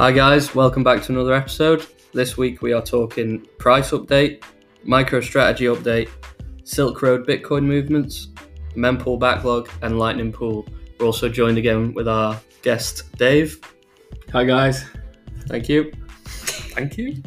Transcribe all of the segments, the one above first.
Hi guys, welcome back to another episode. This week we are talking price update, MicroStrategy update, Silk Road Bitcoin movements, mempool backlog and Lightning Pool. We're also joined again with our guest Dave. Hi guys. Thank you. Thank you.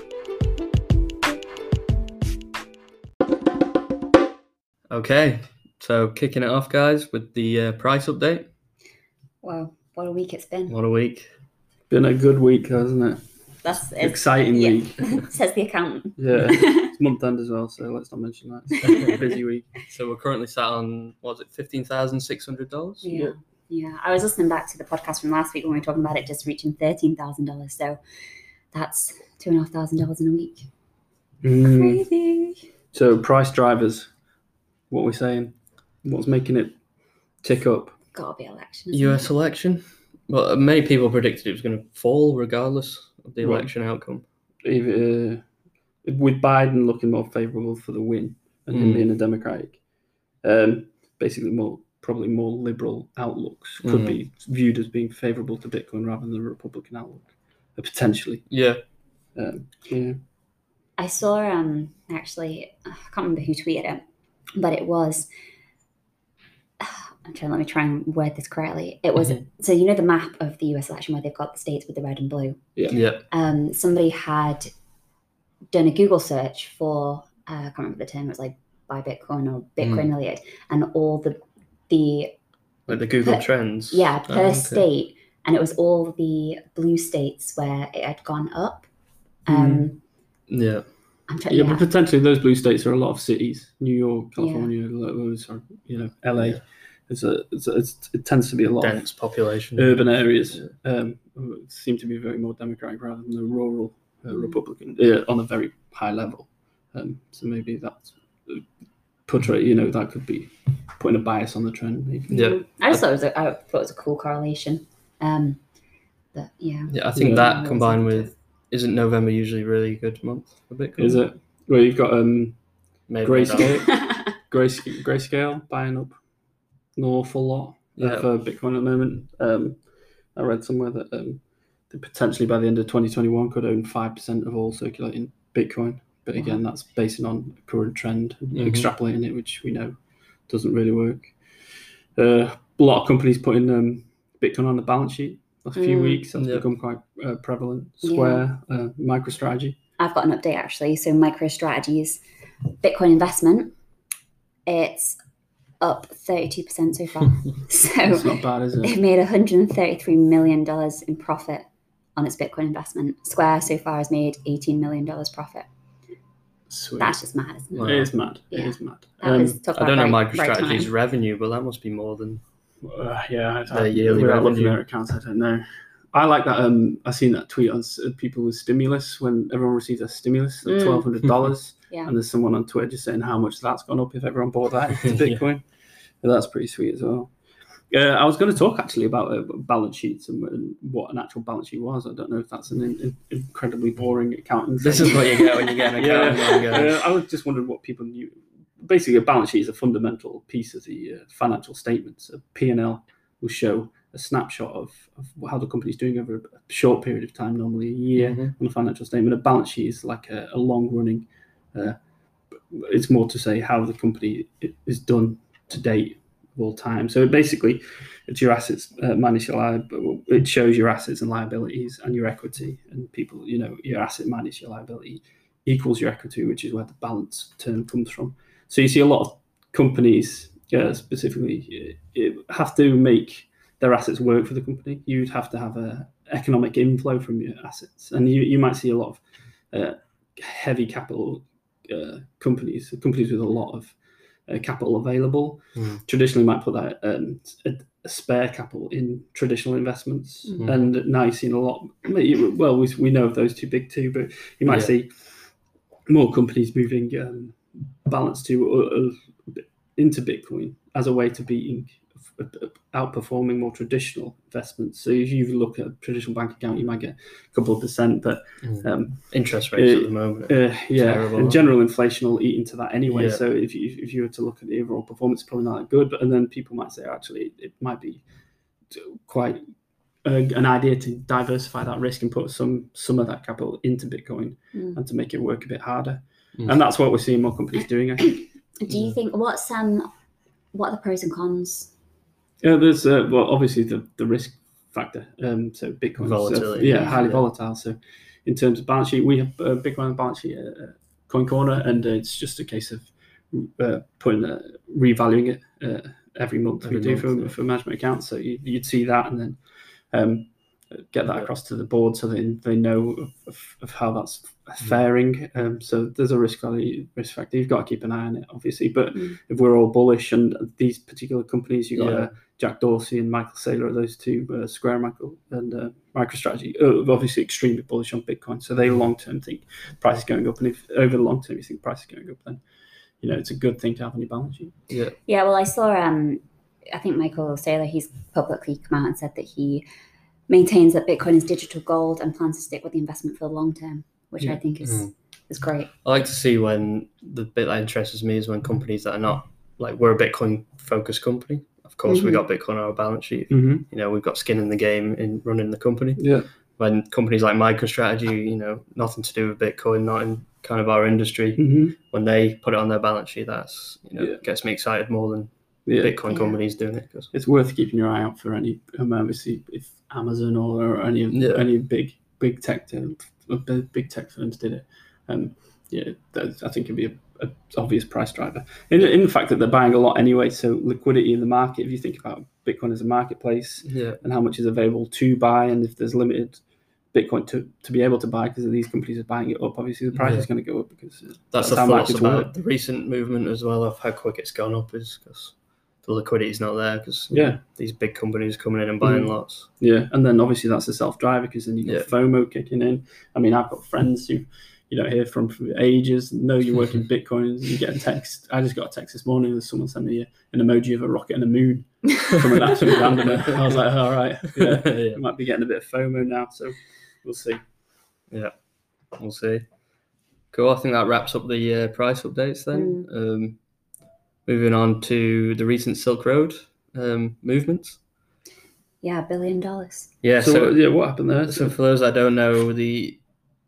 Okay, so kicking it off guys with the price update. Wow, what a week it's been. What a week. Been a good week, hasn't it? That's exciting week. Says the accountant. Yeah, it's month end as well, so let's not mention that. It's a busy week. So we're currently sat on, what was it, $15,600? Yeah. I was listening back to the podcast from last week when we were talking about it just reaching $13,000. So that's $2,500 in a week. Crazy. So price drivers, what are we saying? What's making it tick up? Gotta be election. US election. Well, many people predicted it was going to fall regardless of the election outcome. With Biden looking more favourable for the win and him being a Democratic, basically probably more liberal outlooks could be viewed as being favourable to Bitcoin rather than the Republican outlook, potentially. Yeah. I saw actually, I can't remember who tweeted it, but it was. Let me try and word this correctly. It was so you know the map of the US election where they've got the states with the red and blue. Yeah. Somebody had done a Google search for I can't remember the term. It was like buy Bitcoin or Bitcoin Milliard, and all the like the Google trends. Yeah, per state, and it was all the blue states where it had gone up. Yeah. But potentially those blue states are a lot of cities: New York, California, LA. It tends to be a lot dense population, urban areas. Seem to be very more democratic rather than the rural Republican on a very high level. So maybe that's that could be putting a bias on the trend. Maybe. Yeah, I thought it was a cool correlation. But yeah. Yeah, I think that combined with isn't November usually a really good month for Bitcoin? Is it? Well, you've got Grayscale buying up an awful lot for Bitcoin at the moment. I read somewhere that they potentially by the end of 2021 could own 5% of all circulating Bitcoin. But again, that's based on a current trend, extrapolating it, which we know doesn't really work. A lot of companies putting Bitcoin on the balance sheet last few weeks. That's become quite prevalent. Square, MicroStrategy. I've got an update actually. So MicroStrategy's Bitcoin investment, it's up 32% so far. So it's not bad, is it? They've made $133 million in profit on its Bitcoin investment. Square so far has made $18 million profit. Sweet. That's just mad, isn't it? It is mad. Yeah. It is mad. I don't know MicroStrategy's revenue, but that must be more than their yearly revenue. Looking at their accounts, I don't know. I like that. I seen that tweet on people with stimulus when everyone received a stimulus, $1,200. And there's someone on Twitter just saying how much that's gone up if everyone bought that into Bitcoin. So that's pretty sweet as well. I was going to talk actually about balance sheets and what an actual balance sheet was. I don't know if that's an incredibly boring accounting. This is what you get when you get an accounting. I was just wondering what people knew. Basically, a balance sheet is a fundamental piece of the financial statements. A P&L will show a snapshot of how the company's doing over a short period of time, normally a year on a financial statement. A balance sheet is like a long-running. It's more to say how the company is done to date of all time. So basically, it's your assets minus your liability. It shows your assets and liabilities and your equity. And people, your asset minus your liability equals your equity, which is where the balance term comes from. So you see a lot of companies, specifically, have to make their assets work for the company. You'd have to have an economic inflow from your assets, and you might see a lot of heavy capital companies with a lot of capital available. Traditionally might put that a spare capital in traditional investments, and now you've seen a lot. Well, we know of those two big two, but you might see more companies moving balance into Bitcoin as a way to being outperforming more traditional investments. So if you look at a traditional bank account, you might get a couple of percent, but interest rates at the moment, terrible. And general inflation will eat into that anyway. So if you were to look at the overall performance, it's probably not that good. And then people might say, actually, it might be quite an idea to diversify that risk and put some of that capital into Bitcoin and to make it work a bit harder. And that's what we're seeing more companies doing, I think. Do you think what are the pros and cons? There's well, obviously the risk factor. So Bitcoin, volatility, highly volatile. So in terms of balance sheet, we have Bitcoin on the balance sheet at Coin Corner, and it's just a case of revaluing it every month. We do for management accounts. So you'd see that, and then get that across to the board so they know of how that's faring. So there's a risk factor. You've got to keep an eye on it, obviously. But if we're all bullish, and these particular companies, you've got Jack Dorsey and Michael Saylor, those two, Square Michael and MicroStrategy, are obviously extremely bullish on Bitcoin. So they long-term think price is going up. And if over the long term you think price is going up, then it's a good thing to have on your balance sheet. Yeah, well, I saw, I think Michael Saylor, he's publicly come out and said that he maintains that Bitcoin is digital gold and plans to stick with the investment for the long term, which I think is great. I like to see when the bit that interests me is when companies that are not, like, we're a Bitcoin focused company. Of course, we got Bitcoin on our balance sheet. We've got skin in the game in running the company. Yeah. When companies like MicroStrategy, nothing to do with Bitcoin, not in kind of our industry, when they put it on their balance sheet, that's gets me excited more than Bitcoin companies doing it. Cause it's worth keeping your eye out for any, obviously, if Amazon or any big tech firms did it. I think it'd be a obvious price driver. In the fact that they're buying a lot anyway, so liquidity in the market. If you think about Bitcoin as a marketplace and how much is available to buy, and if there's limited Bitcoin to be able to buy because these companies are buying it up, obviously the price is going to go up because that's the thoughts about the recent movement as well of how quick it's gone up is because the liquidity is not there because these big companies coming in and buying lots. Yeah, and then obviously that's a self-driver because then you get FOMO kicking in. I mean, I've got friends who you don't hear from for ages, know you work in Bitcoin, you get a text. I just got a text this morning that someone sent me an emoji of a rocket and a moon from an absolute randomer. I was like, all right, we might be getting a bit of FOMO now, so we'll see. Yeah, we'll see. Cool, I think that wraps up the price updates then. Moving on to the recent Silk Road movements. Yeah, $1 billion. Yeah, so what happened there? So for those that don't know, the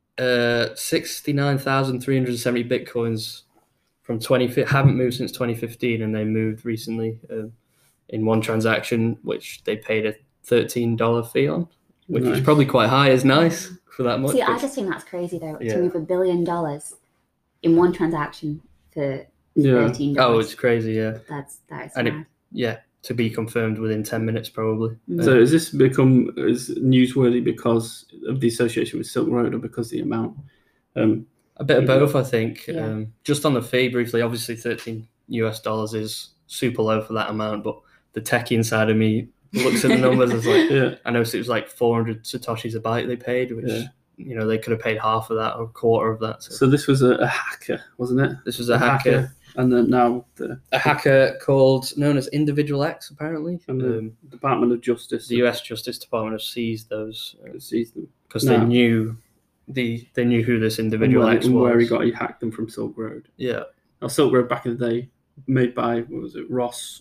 69,370 Bitcoins from haven't moved since 2015, and they moved recently in one transaction, which they paid a $13 fee on, which is probably quite high. Is nice for that much. See, I just think that's crazy though, to move $1 billion in one transaction for $13. Oh, it's crazy. Yeah, that's and mad. To be confirmed within 10 minutes probably. So has this become newsworthy because of the association with Silk Road or because of the amount? A bit of both, I think. Just on the fee briefly, obviously $13 is super low for that amount, but the techie inside of me looks at the numbers as like, I noticed it was like 400 Satoshis a byte they paid, which they could have paid half of that or a quarter of that. So this was a hacker, wasn't it? This was a hacker. And then now a hacker known as Individual X, apparently. And the Department of Justice. The US Justice Department have seized those. Seized them. Because they knew who this Individual X was. And where he hacked them from Silk Road. Yeah. Now, Silk Road back in the day, made by, what was it, Ross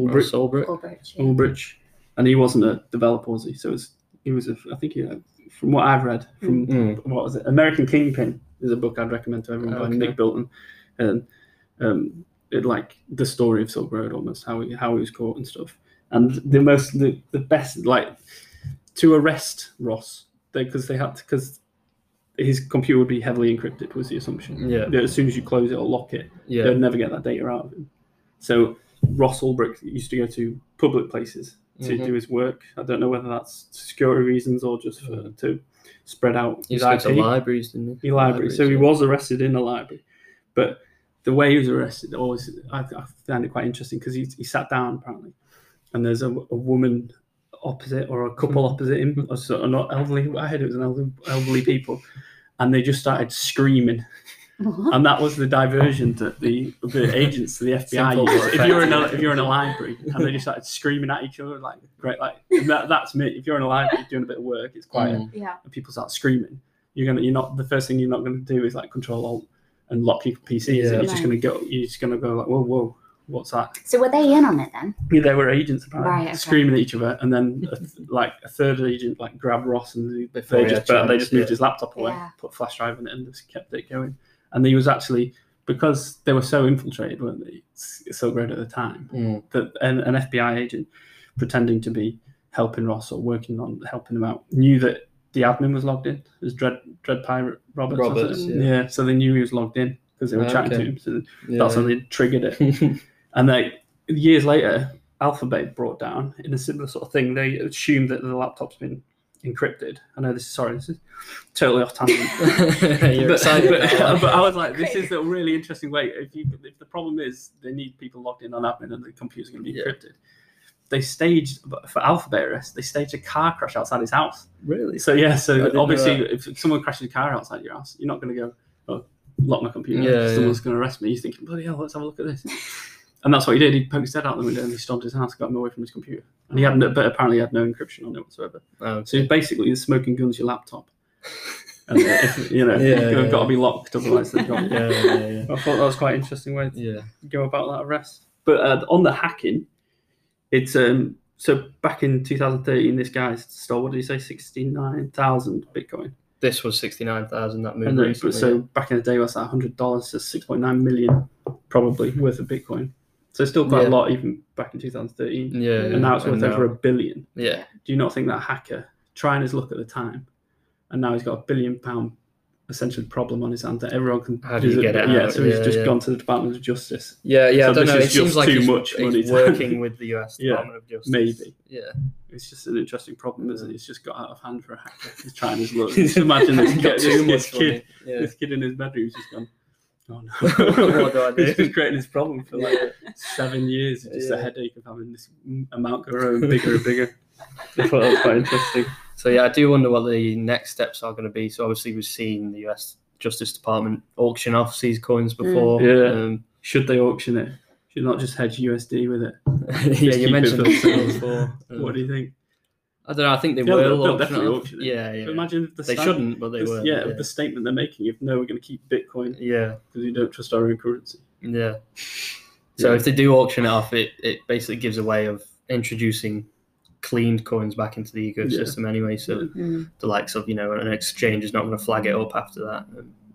Ulbricht. And he wasn't a developer, was he? So he was from what I've read, what was it? American Kingpin is a book I'd recommend to everyone by Nick Bilton. And like the story of Silk Road, almost how he was caught and stuff. And the best, like, to arrest Ross because his computer would be heavily encrypted was the assumption. As soon as you close it or lock it, they'd never get that data out of him. So Ross Ulbricht used to go to public places to do his work. I don't know whether that's security reasons or just to spread out his IP. To libraries, didn't he? So he was arrested in a library, but the way he was arrested, I found it quite interesting because he sat down apparently, and there's a woman opposite or a couple opposite him, or not elderly. I heard it was an elderly people, and they just started screaming, and that was the diversion that the agents to the FBI used. If you're in a library and they just started screaming at each other, like great, like that's me. If you're in a library doing a bit of work, it's quiet, and people start screaming. The first thing you're not going to do is like Control Alt and lock your PC. You're just going to go like, whoa, what's that? So were they in on it then? Yeah, they were agents apparently, Right, okay. screaming at each other, and then a third agent grabbed Ross and Before they he just had chance, moved yeah. his laptop away, Yeah. put a flash drive in it, and just kept it going. And he was actually, because they were so infiltrated, weren't they? So great at the time that an FBI agent pretending to be helping Ross or working on helping him out knew that the admin was logged in. It was Dread Pirate Roberts. Roberts, yeah. So they knew he was logged in because they were chatting to him. So that's when they triggered it. And years later, Alphabet brought down in a similar sort of thing. They assumed that the laptop's been encrypted. I know this is totally off tangent. You're excited. But I was like, this is a really interesting way. If the problem is they need people logged in on admin and the computer's going to be encrypted. They staged, for Alphabet arrest, they staged a car crash outside his house. Really? So obviously, if someone crashes a car outside your house, you're not going to go, oh, lock my computer. Someone's going to arrest me. You're thinking, bloody hell, let's have a look at this. And that's what he did. He poked his head out the window and he stormed his house, got him away from his computer. And but apparently he had no encryption on it whatsoever. Oh, okay. So basically, the smoking gun's your laptop. And you've got to be locked, otherwise they've got. Yeah. I thought that was quite an interesting way to go about that arrest. But on the hacking, it's so back in 2013, this guy stole, what did he say, 69,000 Bitcoin. This was 69,000 that moved recently. So back in the day, what's that? $100, so 6.9 million probably worth of Bitcoin. So still quite a lot, even back in 2013. Yeah. And now it's worth over $1 billion. Yeah. Do you not think that hacker, trying his luck at the time, and now he's got £1 billion essentially problem on his hands that everyone can. How do you get it out? Yeah, so he's just gone to the Department of Justice. Yeah, So I don't this know. is It seems just like too he's, much money he's to- working with the US Yeah, Department of Justice. maybe. Yeah. It's just an interesting problem, isn't it? It's just got out of hand for a hacker. He's trying his luck. Just imagine this, Got too much kid, money. this kid in his bedroom's just gone, oh no. What do I do? He's just creating this problem for 7 years. It's just a headache of having this amount grow bigger and bigger. I thought that was quite interesting. So I do wonder what the next steps are going to be. So obviously we've seen the US Justice Department auction off these coins before. Yeah. Should they auction it? Should not just hedge USD with it? Yeah, you keep mentioned it for it themselves. before. What do you think? I don't know. I think they Yeah, will. they'll auction definitely it off. auction it. Yeah. But imagine if They shouldn't, but they will. Yeah, the statement they're making, if no, we're going to keep Bitcoin Yeah. because we don't trust our own currency. Yeah. So if they do auction it off, it basically gives a way of introducing cleaned coins back into the ecosystem anyway. So the likes of, an exchange is not going to flag it up after that.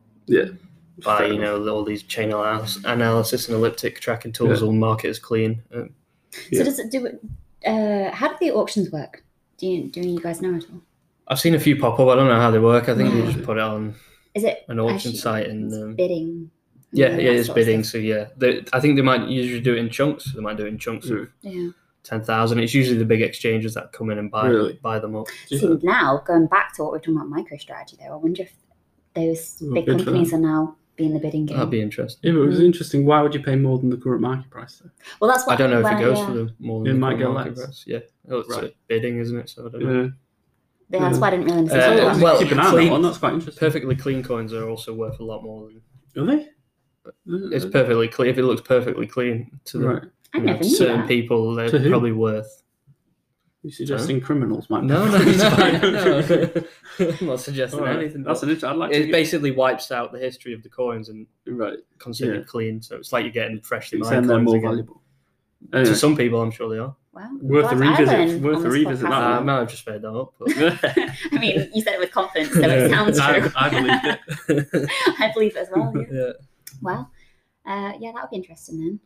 By, all these chain analysis and elliptic tracking tools will mark it as clean. So does it how do the auctions work? Do you guys know at all? I've seen a few pop up. I don't know how they work. I think they just put it on Is it an auction actually site and bidding? yeah, that it's sort of bidding. stuff? So I think they might usually do it in chunks. They might do it in chunks of 10,000. It's usually the big exchanges that come in and buy them up. So now going back to what we're talking about MicroStrategy, though, I wonder if those big bid for companies are now being the bidding game. That'd be interesting. Yeah, but it was interesting. Why would you pay more than the current market price, though? Well, that's what I don't know if it well, goes yeah. for the more It than the might current go market less. price. Yeah. Oh, it's bidding, isn't it? So I don't know. Yeah, that's why I didn't really understand that. well, keep an eye on that one. That's quite interesting. Perfectly clean coins are also worth a lot more than. Are they? It's perfectly clean. If it looks perfectly clean to right. I never knew certain that. people, they're To who? probably worth. You're suggesting criminals might. No, no. I'm not suggesting Alright. anything. That's an interesting. I'd like to. It basically wipes out the history of the coins and Right. considered clean. So it's like you're getting freshly You're mined saying they're coins more again. valuable. To some people, I'm sure they are. Wow. Worth a Glad I revisit. learned Worth on a this revisit podcast. that I one. might have just made that up. But... I mean, you said it with confidence, so it sounds true. I believed it. I believe it as well. Yeah. Yeah. Well, that would be interesting then.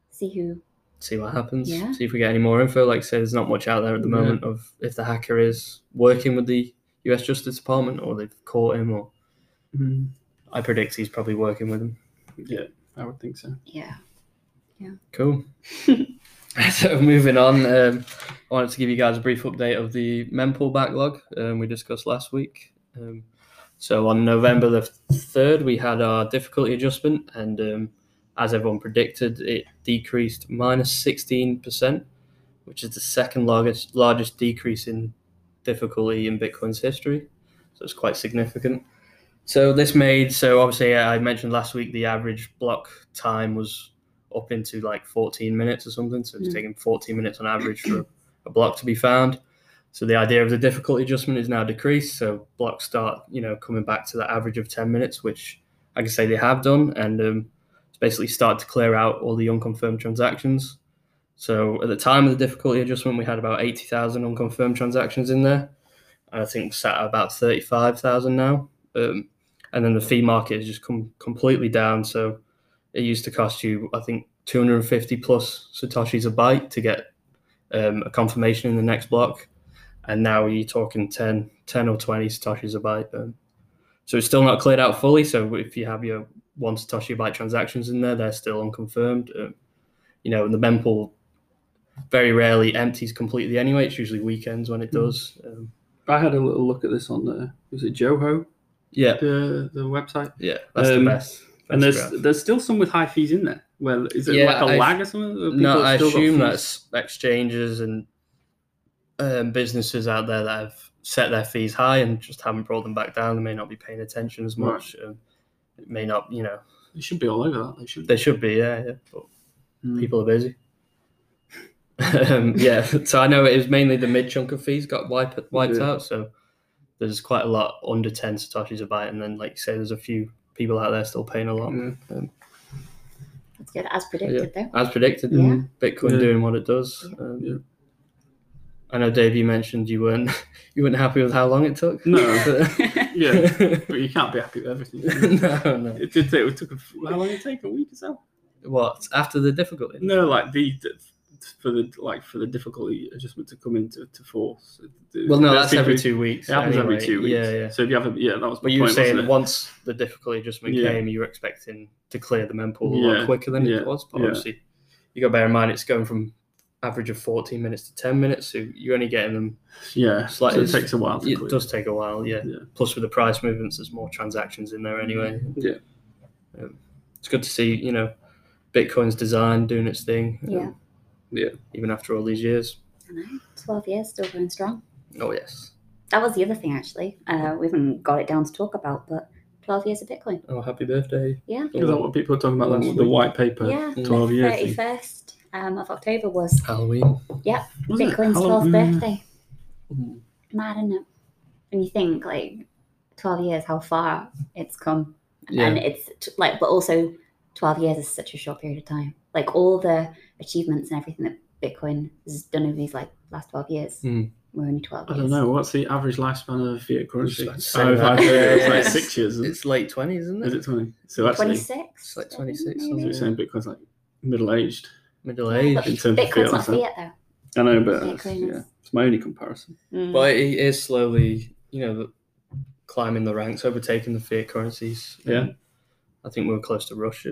See what happens. Yeah. See if we get any more info. Like I said, there's not much out there at the moment of if the hacker is working with the US Justice Department or they've caught him or I predict he's probably working with them. Yeah, I would think so. Yeah. Cool. So moving on, I wanted to give you guys a brief update of the mempool backlog we discussed last week. So on November the 3rd, we had our difficulty adjustment and as everyone predicted, it decreased minus 16%, which is the second largest decrease in difficulty in Bitcoin's history. So it's quite significant. So obviously I mentioned last week the average block time was up into like 14 minutes or something. So it's taking 14 minutes on average for a block to be found. So the idea of the difficulty adjustment is now decreased. So blocks start, coming back to the average of 10 minutes, which I can say they have done. And it's basically started to clear out all the unconfirmed transactions. So at the time of the difficulty adjustment, we had about 80,000 unconfirmed transactions in there. And I think we're sat at about 35,000 now. And then the fee market has just come completely down. So it used to cost you, I think, 250 plus Satoshis a byte to get a confirmation in the next block. And now you're talking 10 or 20 Satoshis a byte. So it's still not cleared out fully. So if you have your 1 Satoshi a byte transactions in there, they're still unconfirmed. And the mempool very rarely empties completely anyway. It's usually weekends when it does. I had a little look at this on was it Joho? Yeah. The website? Yeah, that's the best. And there's still some with high fees in there. Well, is it like a lag or something? No, I assume that's exchanges and businesses out there that have set their fees high and just haven't brought them back down. They may not be paying attention as much. Right. It may not, They should be all over that. They should be, yeah. But people are busy. Yeah, so I know it was mainly the mid chunk of fees got wiped out. So there's quite a lot under 10 Satoshis a byte, and then, like you say, there's a few people out there still paying a lot. That's good, as predicted, though. As predicted, Bitcoin doing what it does. I know, Dave, you mentioned you weren't happy with how long it took. No, yeah, but you can't be happy with everything. No. It did take. How long did it take? A week or so? What, after the difficulty? No, like for the difficulty adjustment to come into force. Well, no, that's every 2 weeks. It happens every 2 weeks. Yeah. So if you have that was. But you were saying once the difficulty adjustment came, you were expecting to clear the mempool a lot quicker than it was. But obviously, you got to bear in mind it's going from average of 14 minutes to 10 minutes, so you're only getting them. Yeah, so it takes a while. It does take a while. Yeah. Plus, with the price movements, there's more transactions in there anyway. Yeah. It's good to see, Bitcoin's design doing its thing. Yeah. Even after all these years. I know. 12 years, still going strong. Oh, yes. That was the other thing, actually. We haven't got it down to talk about, but 12 years of Bitcoin. Oh, happy birthday. Yeah. Is that what people are talking about? The white paper? Yeah. 12 years. 31st of October was Halloween. Yeah. Bitcoin's 12th birthday. Mad, isn't it? And you think, 12 years, how far it's come. And it's, but also 12 years is such a short period of time. All the achievements and everything that Bitcoin has done over these last 12 years. We're only 12 years. I don't know. What's the average lifespan of fiat currency? It's 6 years. It's late 20s, isn't it? Is it 20? So actually, 26? It's like 26. So you're saying Bitcoin's middle-aged? Middle-aged. In terms Bitcoin's of not fiat, though. I know, but it's my only comparison. But it is slowly, climbing the ranks, overtaking the fiat currencies. Yeah. I think we're close to Russia.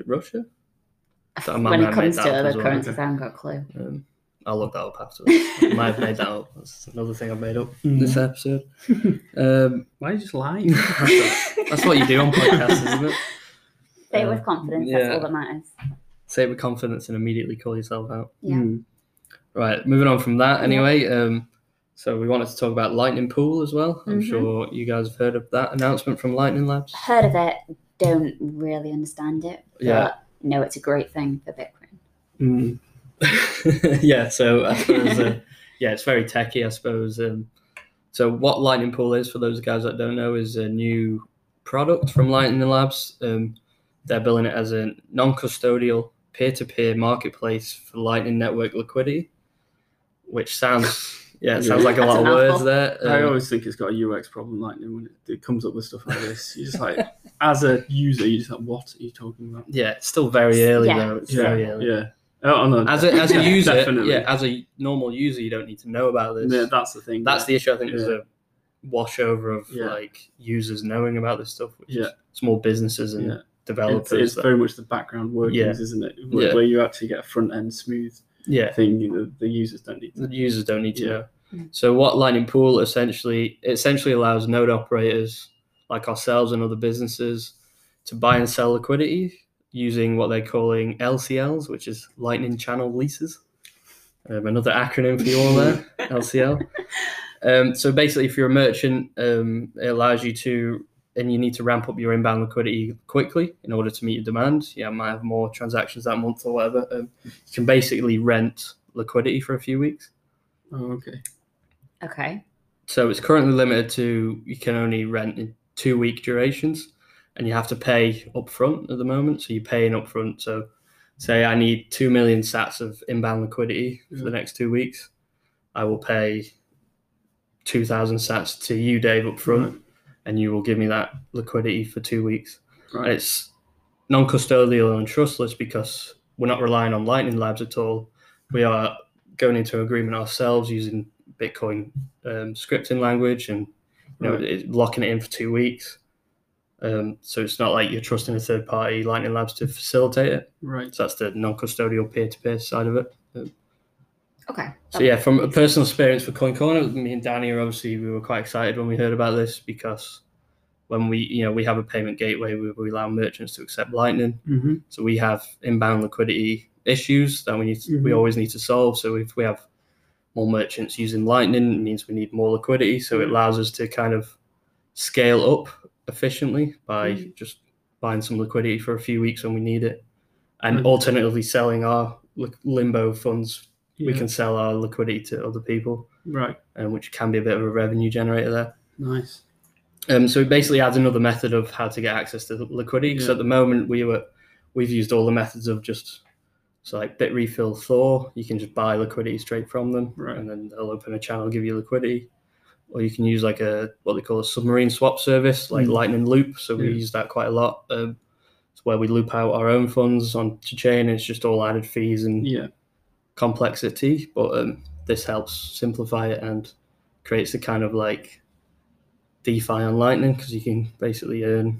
When it comes to other currencies, I haven't got a clue. I'll look that up afterwards. I might have made that up. That's another thing I've made up this episode. Why are you just lying? That's what you do on podcasts, isn't it? Say it with confidence. That's all that matters. Say it with confidence and immediately call yourself out. Yeah. Right, moving on from that anyway. So we wanted to talk about Lightning Pool as well. I'm sure you guys have heard of that announcement from Lightning Labs. Heard of it. Don't really understand it. But no, it's a great thing for Bitcoin. Yeah, so I suppose, it's very techy, I suppose. So what Lightning Pool is, for those guys that don't know, is a new product from Lightning Labs. They're billing it as a non-custodial peer-to-peer marketplace for Lightning Network liquidity, which sounds like a lot of words there. I always think it's got a UX problem, Lightning, when it comes up with stuff like this. You're just as a user, you're just what are you talking about? Yeah, it's still very early though. It's very early. Yeah. Oh, no. As a user, definitely. As a normal user, you don't need to know about this. Yeah, that's the thing. That's the issue. I think there's a washover of users knowing about this stuff. Which is small businesses and developers. It's very much the background workings, isn't it? Where you actually get a front end smooth thing. The users don't need to. The users don't need to know. So what Lightning Pool essentially allows node operators like ourselves and other businesses to buy and sell liquidity using what they're calling LCLs, which is Lightning Channel Leases. Another acronym for you all there, LCL. So basically, if you're a merchant, it allows you to, and you need to ramp up your inbound liquidity quickly in order to meet your demand. You might have more transactions that month or whatever. You can basically rent liquidity for a few weeks. Oh, okay. Okay. So it's currently limited to, you can only rent in 2 week durations. and you have to pay upfront at the moment. So you're paying upfront. So say I need 2 million sats of inbound liquidity for the next 2 weeks. I will pay 2,000 sats to you, Dave, upfront, and you will give me that liquidity for 2 weeks. Right. And it's non-custodial and trustless because we're not relying on Lightning Labs at all. We are going into an agreement ourselves using Bitcoin scripting language and locking it in for 2 weeks. So it's not like you're trusting a third party, Lightning Labs, to facilitate it. Right. So that's the non-custodial peer-to-peer side of it. Okay. So yeah, from a personal experience for Coin Corner, me and Danny we were quite excited when we heard about this because when we have a payment gateway where we allow merchants to accept Lightning. Mm-hmm. So we have inbound liquidity issues that we always need to solve. So if we have more merchants using Lightning, it means we need more liquidity. So it allows us to kind of scale up efficiently by just buying some liquidity for a few weeks when we need it, and alternatively selling our limbo funds. We can sell our liquidity to other people, right? Which can be a bit of a revenue generator there. Nice. So it basically adds another method of how to get access to the liquidity. Because at the moment we've used all the methods of like Bitrefill, Thor. You can just buy liquidity straight from them, and then they'll open a channel, give you liquidity. Or you can use like what they call a submarine swap service, like Lightning Loop. So we use that quite a lot. It's where we loop out our own funds onto chain. And it's just all added fees and complexity. But this helps simplify it and creates the kind of like DeFi on Lightning because you can basically earn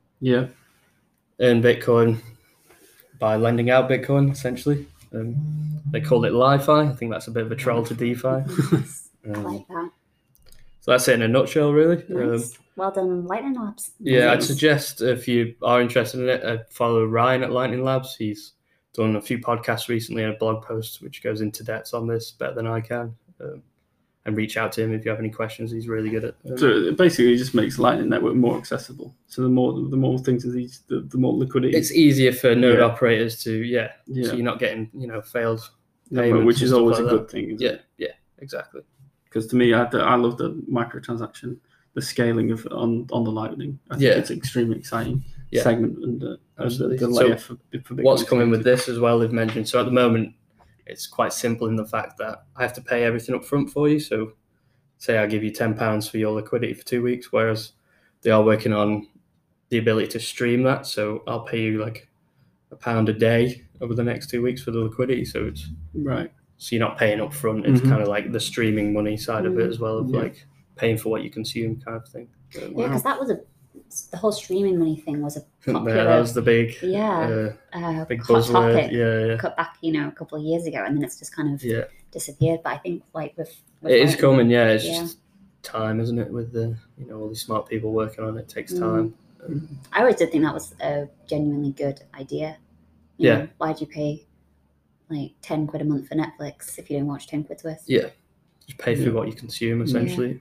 Bitcoin by lending out Bitcoin, essentially. They call it Li-Fi. I think that's a bit of a troll to DeFi. I like that. So that's it in a nutshell, really. Nice. Well done, Lightning Labs. Yeah, I'd suggest if you are interested in it, follow Ryan at Lightning Labs. He's done a few podcasts recently and a blog post which goes into depth on this better than I can. And reach out to him if you have any questions. He's really good at. So it basically just makes Lightning Network more accessible. So the more things of these, the more liquidity. It's easier for node operators to So you're not getting failed payments, which is always like a good thing. Yeah, exactly. Because to me, I love the microtransaction, the scaling of on the Lightning. I think it's an extremely exciting segment and absolutely. The layer so for what's coming with this as well? They've mentioned. So at the moment, it's quite simple in the fact that I have to pay everything up front for you. So say I give you £10 for your liquidity for 2 weeks, whereas they are working on the ability to stream that. So I'll pay you like £1 a day over the next 2 weeks for the liquidity. So it's so you're not paying up front. It's kind of like the streaming money side of it as well, of like paying for what you consume kind of thing. Because that was the whole streaming money thing was a popular. That was the big big hot buzzword. Yeah. Cut back, a couple of years ago, and then it's just kind of disappeared. But I think like with it is coming. Yeah, it's just time, isn't it? With the all these smart people working on it, takes time. I always did think that was a genuinely good idea. Why'd you pay like 10 quid a month for Netflix if you don't watch 10 quid's worth? Yeah, just pay for what you consume essentially.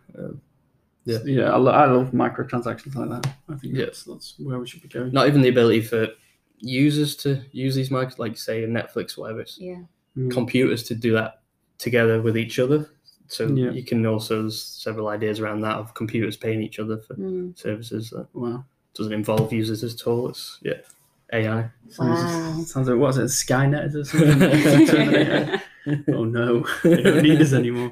I love microtransactions like that. I think that's where we should be going. Not even the ability for users to use these micros, like say in Netflix, whatever. It's computers to do that together with each other. So you can also, there's several ideas around that of computers paying each other for services that doesn't involve users at all. It's AI. Sounds like, what is it, Skynet or something? Oh no, they don't need us anymore.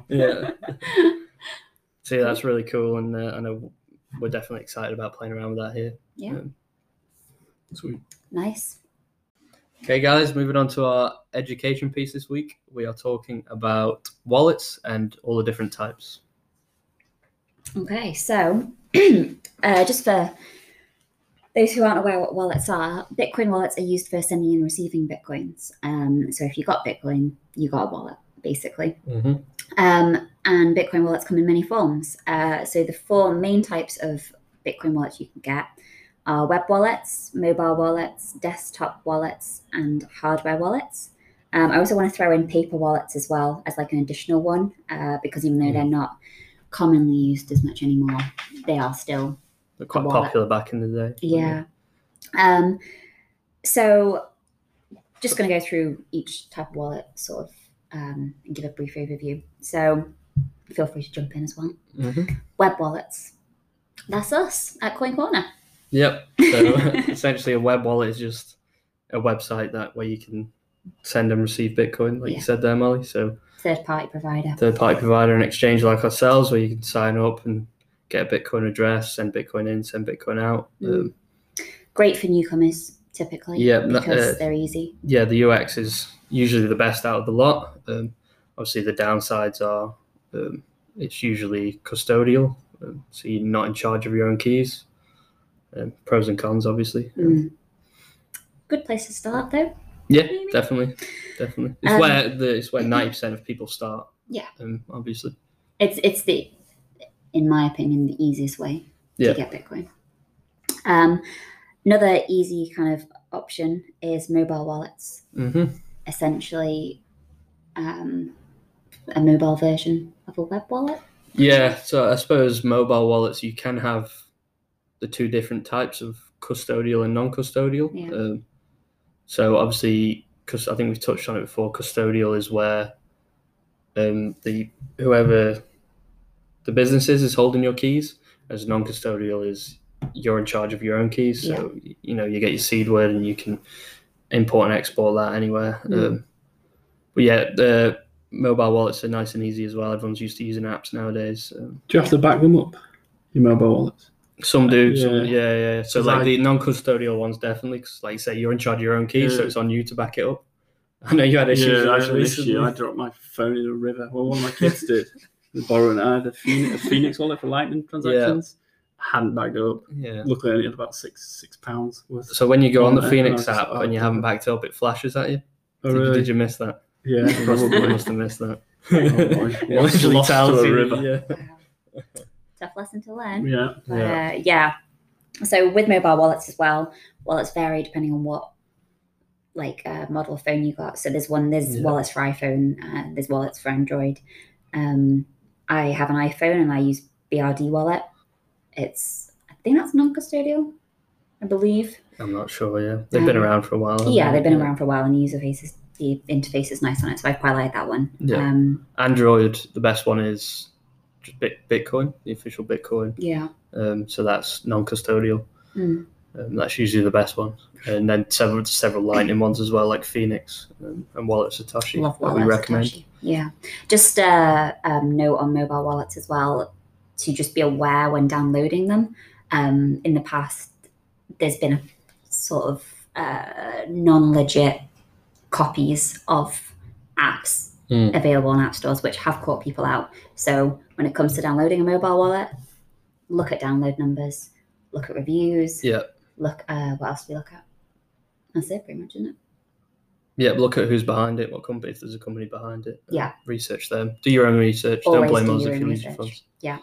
So that's really cool, and I know we're definitely excited about playing around with that here. Yeah. Sweet. Nice. Okay, guys, moving on to our education piece this week. We are talking about wallets and all the different types. Okay, so just for those who aren't aware what wallets are, Bitcoin wallets are used for sending and receiving Bitcoins. So if you got Bitcoin, you got a wallet, basically. And Bitcoin wallets come in many forms. So the 4 main types of Bitcoin wallets you can get are web wallets, mobile wallets, desktop wallets, and hardware wallets. I also want to throw in paper wallets as well as like an additional one, because even though they're not commonly used as much anymore, they are still They're quite popular back in the day. Yeah. So just going to go through each type of wallet sort of and give a brief overview. So feel free to jump in as well. Web wallets. That's us at Coin Corner. Yep. So essentially, a web wallet is just a website where you can send and receive Bitcoin, like you said there, Molly. So third-party provider. Third-party provider, an exchange like ourselves, where you can sign up and get a Bitcoin address, send Bitcoin in, send Bitcoin out. Great for newcomers, typically. Because they're easy. Yeah, the UX is usually the best out of the lot. Obviously, the downsides are it's usually custodial, so you're not in charge of your own keys. Pros and cons, obviously. Good place to start, though. Yeah, maybe. Definitely. It's where 90% of people start. Yeah. Obviously. It's in my opinion, the easiest way to get Bitcoin. Another easy kind of option is mobile wallets. Mm-hmm. Essentially, a mobile version of a web wallet. Yeah, so I suppose mobile wallets, you can have the two different types of custodial and non-custodial. Yeah. So obviously, because I think we've touched on it before, custodial is where whoever the business is holding your keys, as non-custodial is you're in charge of your own keys. So, you get your seed word and you can import and export that anywhere. But yeah, the mobile wallets are nice and easy as well. Everyone's used to using apps nowadays. Do you have to back them up, your mobile wallets? Some do. Yeah. So the non-custodial ones definitely, because like you say, you're in charge of your own keys, so it's on you to back it up. I know you had issues. I dropped my phone in a river. Well, one of my kids did. Borrowing a Phoenix wallet for Lightning transactions. I hadn't backed it up. Yeah. Luckily, I only had about £6 worth. So when you go on the Phoenix app and you haven't backed it up, it flashes at you. Oh, really? Did you miss that? Yeah, probably must have missed that. It literally tells you. River. Yeah. Tough lesson to learn. Yeah. So with mobile wallets as well, wallets vary depending on what model of phone you got. So there's wallets for iPhone, there's wallets for Android. I have an iPhone and I use BRD wallet. I think that's non-custodial, I believe. I'm not sure. Yeah, they've been around for a while. They've been around for a while, and the interface is nice on it, so I quite like that one. Yeah. Android, the best one is just Bitcoin, the official Bitcoin. Yeah. So that's non-custodial. That's usually the best one, and then several Lightning ones as well, like Phoenix and Wallet Satoshi. Love Wallet we recommend. Satoshi. Yeah. Just a note on mobile wallets as well, to just be aware when downloading them. In the past, there's been a sort of non-legit copies of apps available on app stores, which have caught people out. So when it comes to downloading a mobile wallet, look at download numbers, look at reviews. Yeah. Look, what else do we look at? That's it, pretty much, isn't it? Yeah, look at who's behind it, what company, if there's a company behind it. Yeah. Research them. Do your own research. Always don't blame us if you lose your funds. Yeah.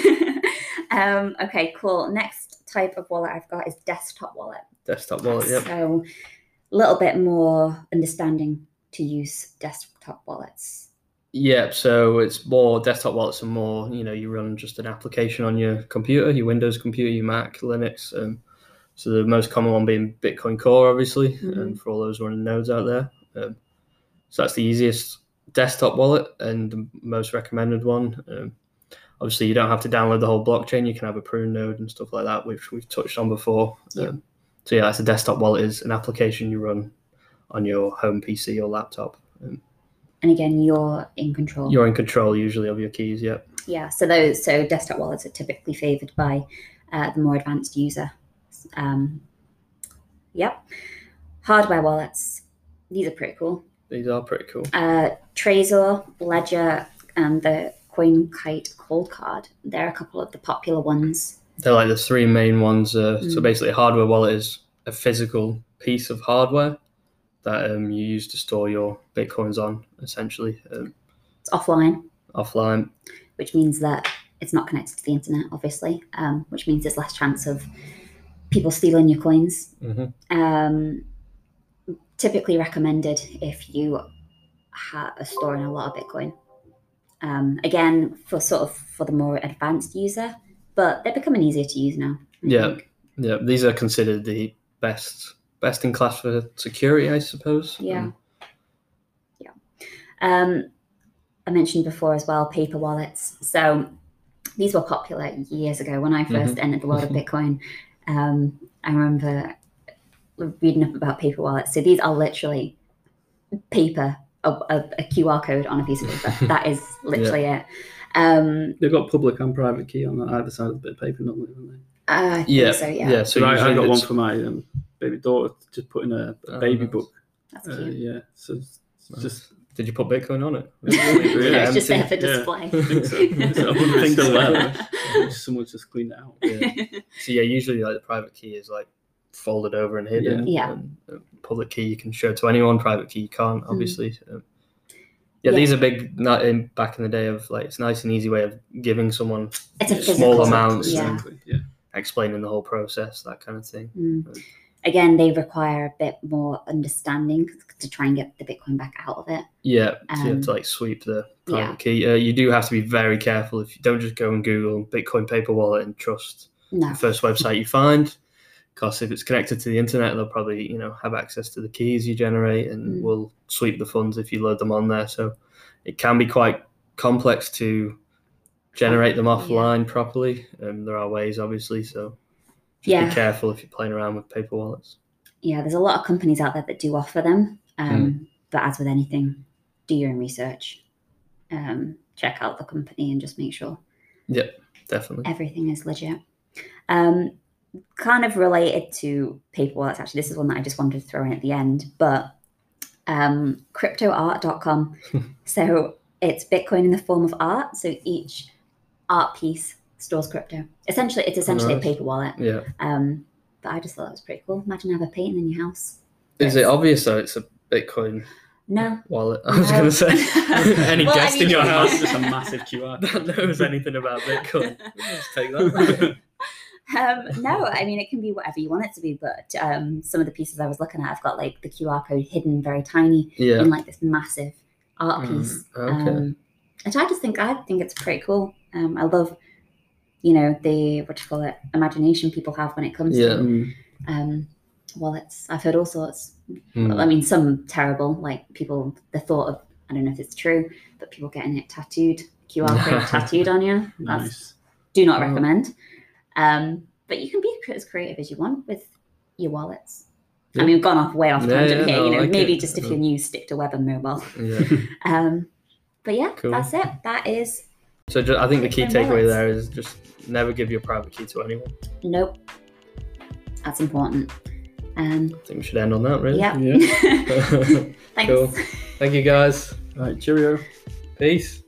Okay, cool. Next type of wallet I've got is desktop wallet. Desktop wallet, yep. So a little bit more understanding to use desktop wallets. Yeah, so it's more desktop wallets are more, you run just an application on your computer, your Windows computer, your Mac, Linux. So the most common one being Bitcoin Core, obviously, for all those running nodes out there. So that's the easiest desktop wallet and the most recommended one. Obviously, you don't have to download the whole blockchain. You can have a prune node and stuff like that, which we've touched on before. So that's a desktop wallet, is an application you run on your home PC or laptop. And again, you're in control. You're in control usually of your keys, yeah. Yeah, so desktop wallets are typically favored by the more advanced user. Hardware wallets. These are pretty cool. These are pretty cool. Trezor, Ledger, and the CoinKite Cold Card. They're a couple of the popular ones. They're like the three main ones. So basically, a hardware wallet is a physical piece of hardware that you use to store your Bitcoins on, essentially. It's offline. Offline. Which means that it's not connected to the internet, obviously, which means there's less chance of people stealing your coins. Typically recommended if you are storing a lot of Bitcoin. Again, for the more advanced user, but they're becoming easier to use now. I think. These are considered the best in class for security, I suppose. I mentioned before as well, paper wallets. So these were popular years ago when I first entered the world of Bitcoin. I remember reading up about paper wallets. So these are literally paper, a QR code on a piece of paper. That is literally it. They've got public and private key on either side of the bit of paper, normally, haven't they? I think so, yeah. So I got one for my baby daughter, just put in a baby book. That's cute. Yeah, so just. Did you put Bitcoin on it? Yeah, it's just there for display. I think so. I wouldn't think so. Someone's just cleaned it out. Yeah. So usually like the private key is like folded over and hidden. Yeah. And public key you can show to anyone. Private key you can't, obviously. These are big. Back in the day of like, it's a nice and easy way of giving someone small amounts and explaining the whole process, that kind of thing. Again, they require a bit more understanding to try and get the Bitcoin back out of it. Yeah, so you have to like sweep the private key. You do have to be very careful. If you don't just go and Google Bitcoin paper wallet and trust the first website you find, because if it's connected to the internet, they'll probably have access to the keys you generate and will sweep the funds if you load them on there. So it can be quite complex to generate them offline properly. There are ways, obviously, so. Just be careful if you're playing around with paper wallets. Yeah, there's a lot of companies out there that do offer them. But as with anything, do your own research. Check out the company and just make sure. Yeah, definitely. Everything is legit. Kind of related to paper wallets, actually. This is one that I just wanted to throw in at the end. But cryptoart.com. So it's Bitcoin in the form of art. So each art piece stores crypto. It's essentially a paper wallet. Yeah. But I just thought that was pretty cool. Imagine having a painting in your house. Is it obvious though it's a Bitcoin wallet? I was going to say. Any guest in your house? Just a massive QR that knows anything about Bitcoin. Just take that. No, I mean, it can be whatever you want it to be, but some of the pieces I was looking at, I've got like the QR code hidden very tiny in like this massive art piece. Which I think it's pretty cool. I love the imagination people have when it comes to wallets. I've heard all sorts. I mean, some terrible, like people, the thought of, I don't know if it's true, but people getting it tattooed, QR code tattooed on you. That's do not recommend. But you can be as creative as you want with your wallets. I mean, we've gone way off tangent here. Maybe just if you're new, stick to web and mobile. But yeah, that's it. That is. So I think the key takeaway there is just never give your private key to anyone. Nope. That's important. I think we should end on that, really. Yeah. Thanks. Cool. Thank you, guys. All right, cheerio. Peace.